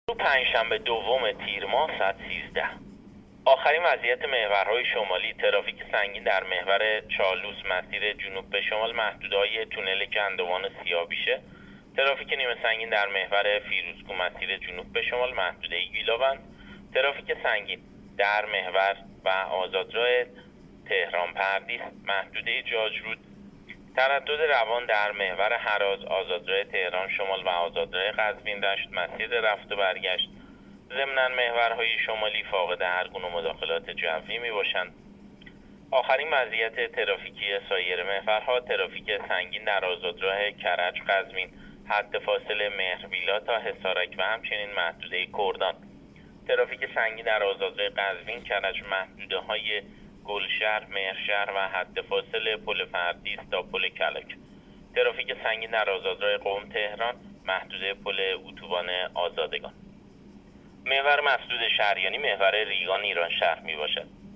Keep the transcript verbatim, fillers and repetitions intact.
رو پنجشنبه دوم تیر ماه ساعت سیزده آخرین وضعیت محورهای شمالی: ترافیک سنگین در محور چالوس مسیر جنوب به شمال محدودهای تونل گندوان سیاه‌بیشه. ترافیک نیمه سنگین در محور فیروزکوه مسیر جنوب به شمال محدوده گیلاوند. ترافیک سنگین در محور و آزادراه تهران پردیس محدوده جاجرود. تردد روان در محور هراز، آزادراه تهران شمال و آزادراه قزوین دشت مسیر رفت و برگشت. ضمناً محورهای شمالی فاقد هر گونه مداخلات جوی می باشند. آخرین وضعیت ترافیکی سایر محورها: ترافیک سنگین در آزادراه کرج قزوین حد فاصله مهرویلا تا حصارک و همچنین محدوده کردان. ترافیک سنگین در آزادراه قزوین کرج محدوده های گلشهر، مهرشهر و حد فاصله پل پردیس تا پل کلک. ترافیک سنگین در آزادراه قم تهران محدوده پل اتوبان آزادگان. محور مسدود شهریانی محور ریگان ایران شهر می باشد.